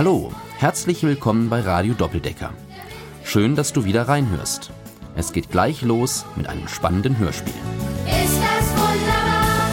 Hallo, herzlich willkommen bei Radio Doppeldecker. Schön, dass du wieder reinhörst. Es geht gleich los mit einem spannenden Hörspiel. Ist das wunderbar?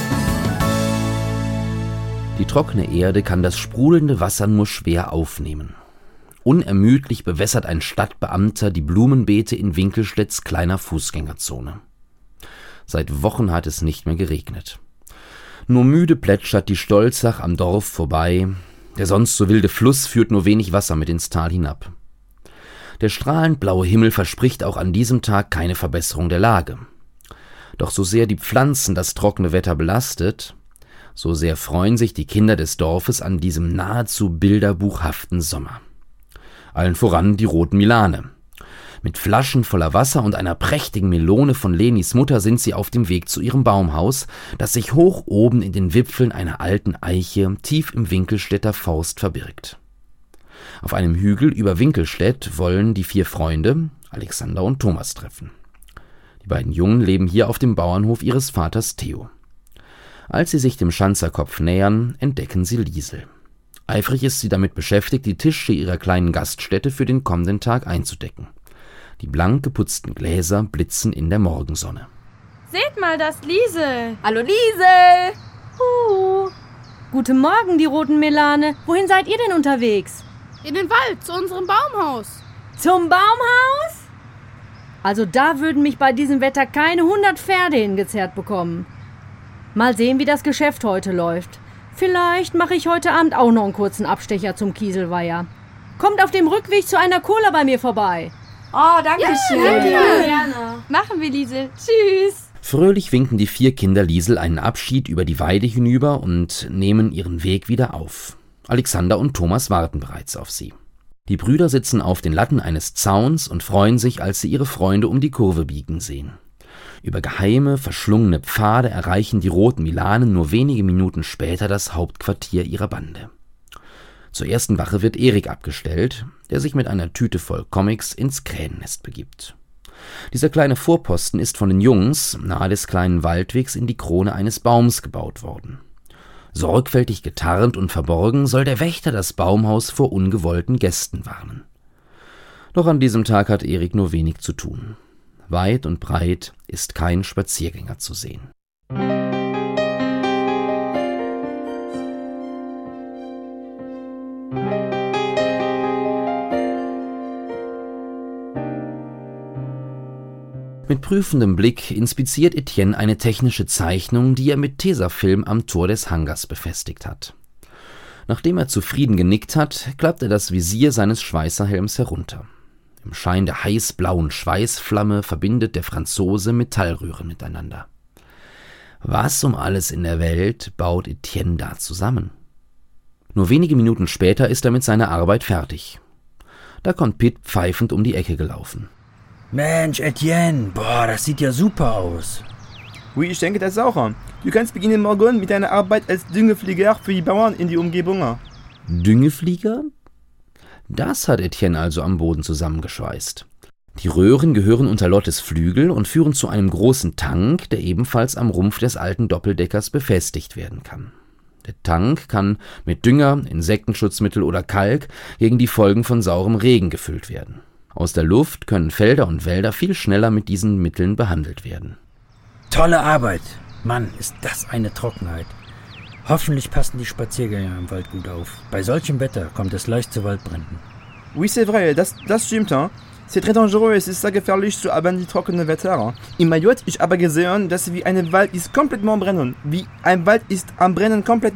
Die trockene Erde kann das sprudelnde Wasser nur schwer aufnehmen. Unermüdlich bewässert ein Stadtbeamter die Blumenbeete in Winkelstedts kleiner Fußgängerzone. Seit Wochen hat es nicht mehr geregnet. Nur müde plätschert die Stolzach am Dorf vorbei. Der sonst so wilde Fluss führt nur wenig Wasser mit ins Tal hinab. Der strahlend blaue Himmel verspricht auch an diesem Tag keine Verbesserung der Lage. Doch so sehr die Pflanzen das trockene Wetter belastet, so sehr freuen sich die Kinder des Dorfes an diesem nahezu bilderbuchhaften Sommer. Allen voran die roten Milane. Mit Flaschen voller Wasser und einer prächtigen Melone von Lenis Mutter sind sie auf dem Weg zu ihrem Baumhaus, das sich hoch oben in den Wipfeln einer alten Eiche tief im Winkelstedter Forst verbirgt. Auf einem Hügel über Winkelstedt wollen die 4 Freunde, Alexander und Thomas, treffen. Die beiden Jungen leben hier auf dem Bauernhof ihres Vaters Theo. Als sie sich dem Schanzerkopf nähern, entdecken sie Liesel. Eifrig ist sie damit beschäftigt, die Tische ihrer kleinen Gaststätte für den kommenden Tag einzudecken. Die blank geputzten Gläser blitzen in der Morgensonne. Seht mal, das Liesel. Hallo Liesel! Guten Morgen, die roten Melane. Wohin seid ihr denn unterwegs? In den Wald, zu unserem Baumhaus. Zum Baumhaus? Also da würden mich bei diesem Wetter keine 100 Pferde hingezerrt bekommen. Mal sehen, wie das Geschäft heute läuft. Vielleicht mache ich heute Abend auch noch einen kurzen Abstecher zum Kieselweiher. Kommt auf dem Rückweg zu einer Cola bei mir vorbei. Oh, danke schön. Ja. Gerne. Machen wir, Liesel. Tschüss. Fröhlich winken die 4 Kinder Liesel einen Abschied über die Weide hinüber und nehmen ihren Weg wieder auf. Alexander und Thomas warten bereits auf sie. Die Brüder sitzen auf den Latten eines Zauns und freuen sich, als sie ihre Freunde um die Kurve biegen sehen. Über geheime, verschlungene Pfade erreichen die roten Milanen nur wenige Minuten später das Hauptquartier ihrer Bande. Zur ersten Wache wird Erik abgestellt, der sich mit einer Tüte voll Comics ins Krähennest begibt. Dieser kleine Vorposten ist von den Jungs nahe des kleinen Waldwegs in die Krone eines Baums gebaut worden. Sorgfältig getarnt und verborgen soll der Wächter das Baumhaus vor ungewollten Gästen warnen. Doch an diesem Tag hat Erik nur wenig zu tun. Weit und breit ist kein Spaziergänger zu sehen. Mit prüfendem Blick inspiziert Etienne eine technische Zeichnung, die er mit Tesafilm am Tor des Hangars befestigt hat. Nachdem er zufrieden genickt hat, klappt er das Visier seines Schweißerhelms herunter. Im Schein der heißblauen Schweißflamme verbindet der Franzose Metallröhren miteinander. Was um alles in der Welt baut Etienne da zusammen? Nur wenige Minuten später ist er mit seiner Arbeit fertig. Da kommt Pitt pfeifend um die Ecke gelaufen. Mensch, Etienne, das sieht ja super aus. Oui, ich denke das auch. Du kannst beginnen morgen mit deiner Arbeit als Düngeflieger für die Bauern in die Umgebung. Düngeflieger? Das hat Etienne also am Boden zusammengeschweißt. Die Röhren gehören unter Lottes Flügel und führen zu einem großen Tank, der ebenfalls am Rumpf des alten Doppeldeckers befestigt werden kann. Der Tank kann mit Dünger, Insektenschutzmittel oder Kalk gegen die Folgen von saurem Regen gefüllt werden. Aus der Luft können Felder und Wälder viel schneller mit diesen Mitteln behandelt werden. Tolle Arbeit. Mann, ist das eine Trockenheit. Hoffentlich passen die Spaziergänger im Wald gut auf. Bei solchem Wetter kommt es leicht zu Waldbränden. Oui, c'est vrai, das stimmt. C'est très dangereux, es ist sehr gefährlich zu haben die trockene Wetter. In Mayotte ich habe gesehen, dass wie ein Wald ist komplett am Brennen. Wie ein Wald ist am Brennen komplett.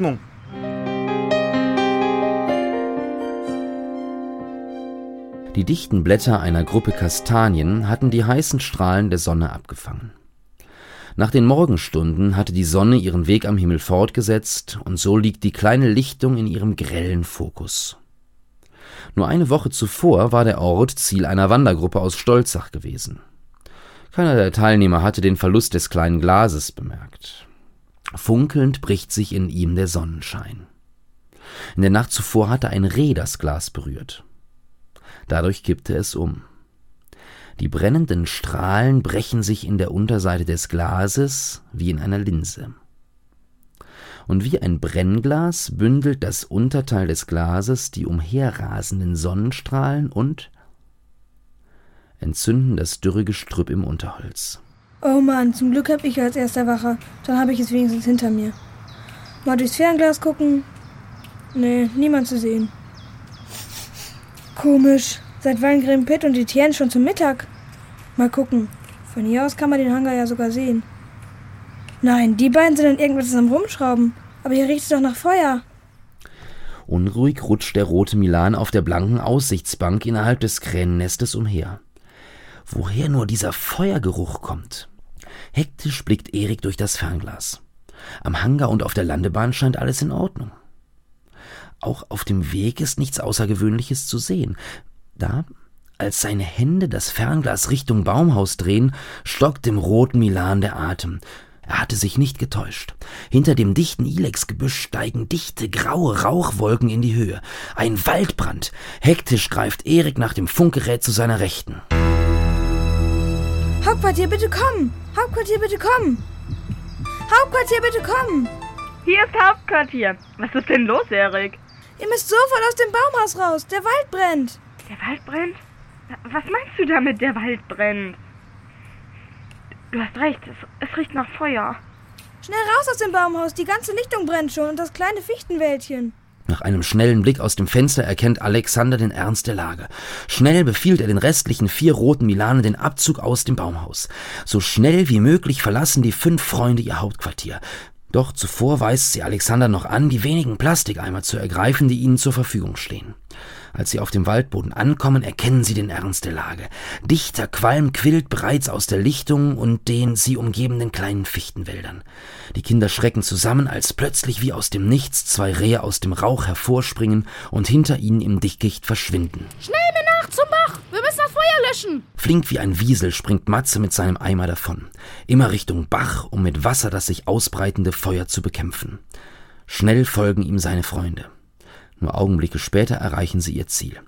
Die dichten Blätter einer Gruppe Kastanien hatten die heißen Strahlen der Sonne abgefangen. Nach den Morgenstunden hatte die Sonne ihren Weg am Himmel fortgesetzt und so liegt die kleine Lichtung in ihrem grellen Fokus. Nur eine Woche zuvor war der Ort Ziel einer Wandergruppe aus Stolzach gewesen. Keiner der Teilnehmer hatte den Verlust des kleinen Glases bemerkt. Funkelnd bricht sich in ihm der Sonnenschein. In der Nacht zuvor hatte ein Reh das Glas berührt. Dadurch kippte es um. Die brennenden Strahlen brechen sich in der Unterseite des Glases wie in einer Linse. und wie ein Brennglas bündelt das Unterteil des Glases die umherrasenden Sonnenstrahlen und entzünden das dürre Gestrüpp im Unterholz. Oh Mann, zum Glück hab ich als erster Wacher. Dann habe ich es wenigstens hinter mir. Mal durchs Fernglas gucken. Nee, niemand zu sehen. Komisch. Seit wann grillen Pitt und Etienne schon zum Mittag? Mal gucken. Von hier aus kann man den Hangar ja sogar sehen. Nein, die beiden sind an irgendwas am Rumschrauben. Aber hier riecht es doch nach Feuer. Unruhig rutscht der rote Milan auf der blanken Aussichtsbank innerhalb des Krähennestes umher. Woher nur dieser Feuergeruch kommt? Hektisch blickt Erik durch das Fernglas. Am Hangar und auf der Landebahn scheint alles in Ordnung. Auch auf dem Weg ist nichts Außergewöhnliches zu sehen. Da, als seine Hände das Fernglas Richtung Baumhaus drehen, stockt dem roten Milan der Atem. Er hatte sich nicht getäuscht. Hinter dem dichten Ilexgebüsch steigen dichte, graue Rauchwolken in die Höhe. Ein Waldbrand. Hektisch greift Erik nach dem Funkgerät zu seiner Rechten. Hauptquartier, bitte kommen! Hauptquartier, bitte kommen! Hauptquartier, bitte kommen! Hier ist Hauptquartier. Was ist denn los, Erik? Ihr müsst sofort aus dem Baumhaus raus. Der Wald brennt. Der Wald brennt? Was meinst du damit, der Wald brennt? Du hast recht, es riecht nach Feuer. Schnell raus aus dem Baumhaus. Die ganze Lichtung brennt schon und das kleine Fichtenwäldchen. Nach einem schnellen Blick aus dem Fenster erkennt Alexander den Ernst der Lage. Schnell befiehlt er den restlichen 4 roten Milanen den Abzug aus dem Baumhaus. So schnell wie möglich verlassen die 5 Freunde ihr Hauptquartier. Doch zuvor weist sie Alexander noch an, die wenigen Plastikeimer zu ergreifen, die ihnen zur Verfügung stehen. Als sie auf dem Waldboden ankommen, erkennen sie den Ernst der Lage. Dichter Qualm quillt bereits aus der Lichtung und den sie umgebenden kleinen Fichtenwäldern. Die Kinder schrecken zusammen, als plötzlich wie aus dem Nichts 2 Rehe aus dem Rauch hervorspringen und hinter ihnen im Dickicht verschwinden. Schnell mir nach zum Bach! Wir müssen das Feuer löschen! Flink wie ein Wiesel springt Matze mit seinem Eimer davon. Immer Richtung Bach, um mit Wasser das sich ausbreitende Feuer zu bekämpfen. Schnell folgen ihm seine Freunde. Nur Augenblicke später erreichen sie ihr Ziel.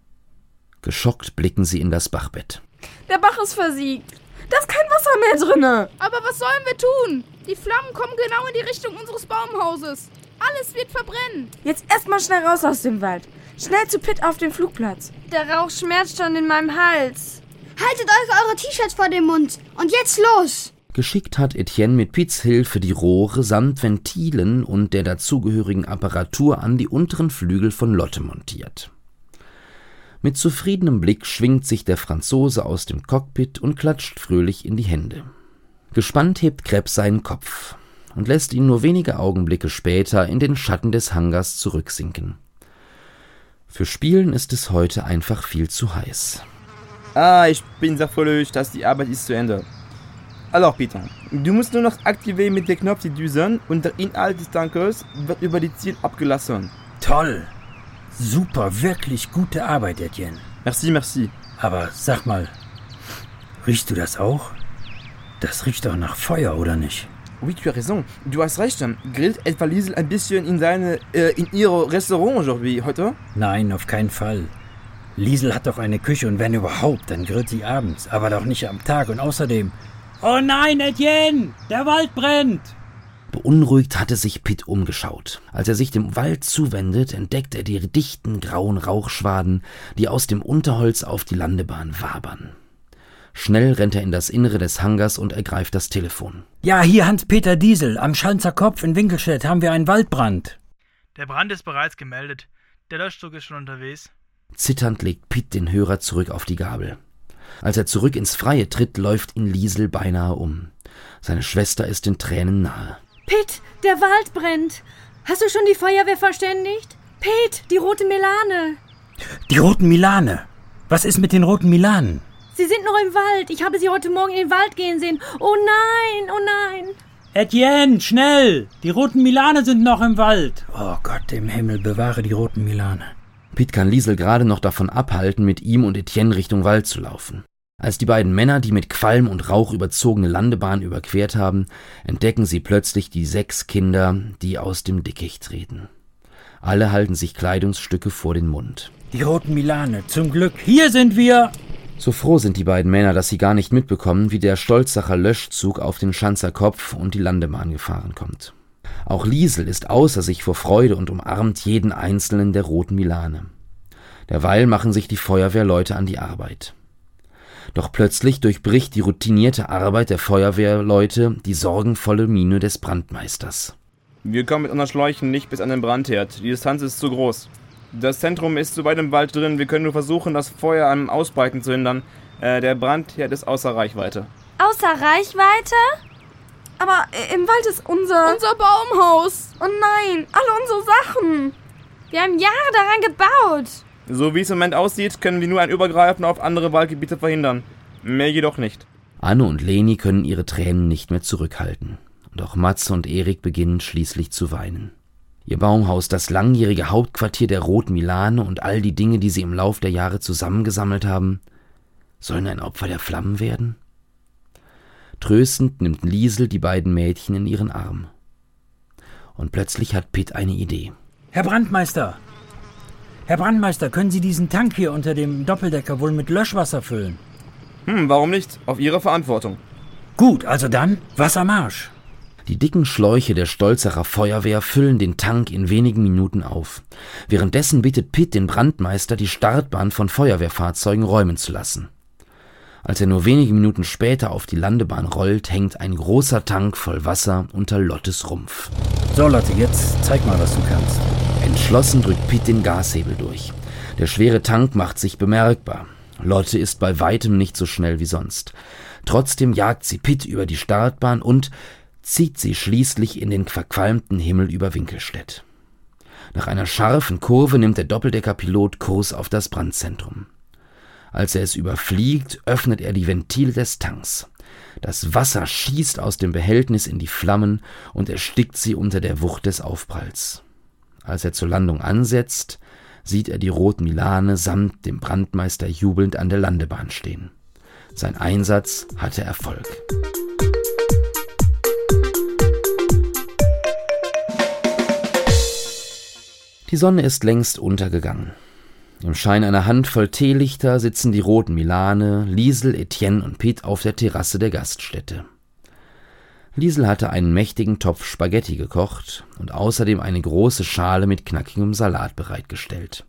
Geschockt blicken sie in das Bachbett. Der Bach ist versiegt. Da ist kein Wasser mehr drinne. Aber was sollen wir tun? Die Flammen kommen genau in die Richtung unseres Baumhauses. Alles wird verbrennen. Jetzt erstmal schnell raus aus dem Wald. Schnell zu Pitt auf den Flugplatz. Der Rauch schmerzt schon in meinem Hals. Haltet euch eure T-Shirts vor den Mund. Und jetzt los! Geschickt hat Etienne mit Pitts Hilfe die Rohre samt Ventilen und der dazugehörigen Apparatur an die unteren Flügel von Lotte montiert. Mit zufriedenem Blick schwingt sich der Franzose aus dem Cockpit und klatscht fröhlich in die Hände. Gespannt hebt Krebs seinen Kopf und lässt ihn nur wenige Augenblicke später in den Schatten des Hangars zurücksinken. Für Spielen ist es heute einfach viel zu heiß. Ich bin sehr fröhlich, dass die Arbeit ist zu Ende. Alors Peter, du musst nur noch aktivieren mit dem Knopf die Düsen und der Inhalt des Tankers wird über die Ziel abgelassen. Toll! Super, wirklich gute Arbeit, Etienne. Merci. Aber sag mal, riechst du das auch? Das riecht doch nach Feuer, oder nicht? Oui, tu as raison. Du hast recht. Grillt etwa Liesel ein bisschen in ihr Restaurant aujourd'hui, heute? Nein, auf keinen Fall. Liesel hat doch eine Küche und wenn überhaupt, dann grillt sie abends, aber doch nicht am Tag und außerdem... Oh nein, Etienne! Der Wald brennt! Beunruhigt hatte sich Pitt umgeschaut. Als er sich dem Wald zuwendet, entdeckt er die dichten grauen Rauchschwaden, die aus dem Unterholz auf die Landebahn wabern. Schnell rennt er in das Innere des Hangars und ergreift das Telefon. Ja, hier Hans-Peter Diesel. Am Schanzer Kopf in Winkelstedt haben wir einen Waldbrand. Der Brand ist bereits gemeldet. Der Löschzug ist schon unterwegs. Zitternd legt Pitt den Hörer zurück auf die Gabel. Als er zurück ins Freie tritt, läuft ihn Liesel beinahe um. Seine Schwester ist den Tränen nahe. Pitt, der Wald brennt. Hast du schon die Feuerwehr verständigt? Pitt, die rote Milane. Die roten Milane? Was ist mit den roten Milanen? Sie sind noch im Wald. Ich habe sie heute Morgen in den Wald gehen sehen. Oh nein, oh nein. Etienne, schnell! Die roten Milane sind noch im Wald. Oh Gott im Himmel, bewahre die roten Milane. Pitt kann Liesel gerade noch davon abhalten, mit ihm und Etienne Richtung Wald zu laufen. Als die beiden Männer die mit Qualm und Rauch überzogene Landebahn überquert haben, entdecken sie plötzlich die 6 Kinder, die aus dem Dickicht treten. Alle halten sich Kleidungsstücke vor den Mund. Die roten Milane, zum Glück, hier sind wir! So froh sind die beiden Männer, dass sie gar nicht mitbekommen, wie der Stolzacher Löschzug auf den Schanzer Kopf und die Landebahn gefahren kommt. Auch Liesel ist außer sich vor Freude und umarmt jeden einzelnen der roten Milane. Derweil machen sich die Feuerwehrleute an die Arbeit. Doch plötzlich durchbricht die routinierte Arbeit der Feuerwehrleute die sorgenvolle Miene des Brandmeisters. Wir kommen mit unseren Schläuchen nicht bis an den Brandherd. Die Distanz ist zu groß. Das Zentrum ist zu weit im Wald drin. Wir können nur versuchen, das Feuer am Ausbreiten zu hindern. Der Brandherd ist außer Reichweite. Außer Reichweite? Aber im Wald ist unser Baumhaus. Oh nein, alle unsere Sachen. Wir haben Jahre daran gebaut. So wie es im Moment aussieht, können wir nur ein Übergreifen auf andere Waldgebiete verhindern. Mehr jedoch nicht. Anne und Leni können ihre Tränen nicht mehr zurückhalten. Und auch Matze und Erik beginnen schließlich zu weinen. Ihr Baumhaus, das langjährige Hauptquartier der roten Milane und all die Dinge, die sie im Lauf der Jahre zusammengesammelt haben, sollen ein Opfer der Flammen werden? Tröstend nimmt Liesel die beiden Mädchen in ihren Arm. Und plötzlich hat Pitt eine Idee. Herr Brandmeister, können Sie diesen Tank hier unter dem Doppeldecker wohl mit Löschwasser füllen? Warum nicht? Auf Ihre Verantwortung. Gut, also dann Wassermarsch. Die dicken Schläuche der Stolzerer Feuerwehr füllen den Tank in wenigen Minuten auf. Währenddessen bittet Pitt den Brandmeister, die Startbahn von Feuerwehrfahrzeugen räumen zu lassen. Als er nur wenige Minuten später auf die Landebahn rollt, hängt ein großer Tank voll Wasser unter Lottes Rumpf. So Lotte, jetzt zeig mal, was du kannst. Entschlossen drückt Pitt den Gashebel durch. Der schwere Tank macht sich bemerkbar. Lotte ist bei weitem nicht so schnell wie sonst. Trotzdem jagt sie Pitt über die Startbahn und zieht sie schließlich in den verqualmten Himmel über Winkelstedt. Nach einer scharfen Kurve nimmt der Doppeldeckerpilot Kurs auf das Brandzentrum. Als er es überfliegt, öffnet er die Ventile des Tanks. Das Wasser schießt aus dem Behältnis in die Flammen und erstickt sie unter der Wucht des Aufpralls. Als er zur Landung ansetzt, sieht er die roten Milane samt dem Brandmeister jubelnd an der Landebahn stehen. Sein Einsatz hatte Erfolg. Die Sonne ist längst untergegangen. Im Schein einer Handvoll Teelichter sitzen die roten Milane, Liesel, Etienne und Pitt auf der Terrasse der Gaststätte. Liesel hatte einen mächtigen Topf Spaghetti gekocht und außerdem eine große Schale mit knackigem Salat bereitgestellt.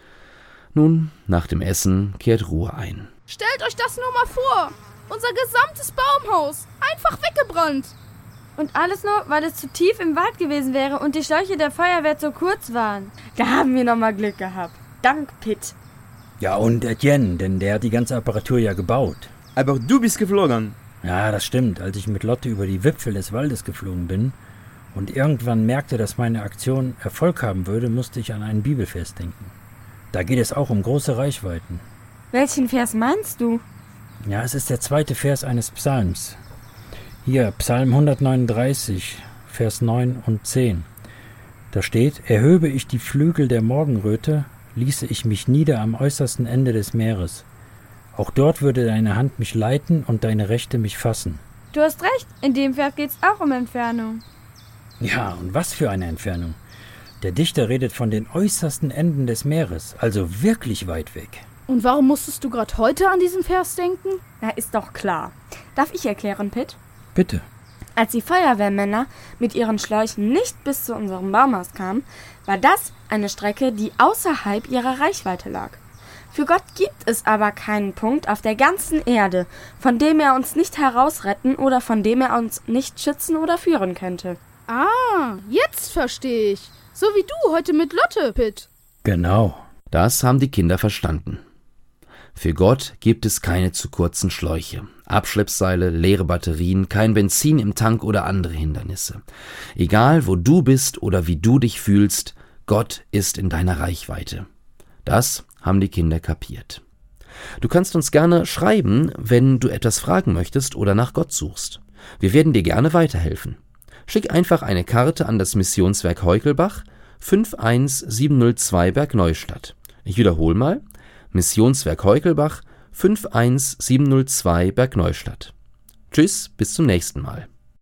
Nun, nach dem Essen, kehrt Ruhe ein. Stellt euch das nur mal vor. Unser gesamtes Baumhaus. Einfach weggebrannt. Und alles nur, weil es zu tief im Wald gewesen wäre und die Schläuche der Feuerwehr zu kurz waren. Da haben wir nochmal Glück gehabt. Dank, Pitt. Ja, und Etienne, denn der hat die ganze Apparatur ja gebaut. Aber du bist geflogen. Ja, das stimmt. Als ich mit Lotte über die Wipfel des Waldes geflogen bin und irgendwann merkte, dass meine Aktion Erfolg haben würde, musste ich an einen Bibelvers denken. Da geht es auch um große Reichweiten. Welchen Vers meinst du? Ja, es ist der 2. Vers eines Psalms. Hier, Psalm 139, Vers 9 und 10. Da steht: Erhöbe ich die Flügel der Morgenröte, ließe ich mich nieder am äußersten Ende des Meeres. Auch dort würde deine Hand mich leiten und deine Rechte mich fassen. Du hast recht, in dem Vers geht's auch um Entfernung. Ja, und was für eine Entfernung. Der Dichter redet von den äußersten Enden des Meeres, also wirklich weit weg. Und warum musstest du gerade heute an diesen Vers denken? Na, ist doch klar. Darf ich erklären, Pitt? Bitte. Als die Feuerwehrmänner mit ihren Schläuchen nicht bis zu unserem Baumhaus kamen, war das eine Strecke, die außerhalb ihrer Reichweite lag. Für Gott gibt es aber keinen Punkt auf der ganzen Erde, von dem er uns nicht herausretten oder von dem er uns nicht schützen oder führen könnte. Ah, jetzt verstehe ich. So wie du heute mit Lotte, Pitt. Genau. Das haben die Kinder verstanden. Für Gott gibt es keine zu kurzen Schläuche, Abschleppseile, leere Batterien, kein Benzin im Tank oder andere Hindernisse. Egal, wo du bist oder wie du dich fühlst, Gott ist in deiner Reichweite. Das haben die Kinder kapiert. Du kannst uns gerne schreiben, wenn du etwas fragen möchtest oder nach Gott suchst. Wir werden dir gerne weiterhelfen. Schick einfach eine Karte an das Missionswerk Heukelbach, 51702 Bergneustadt. Ich wiederhole mal: Missionswerk Heukelbach, 51702 Bergneustadt. Tschüss, bis zum nächsten Mal.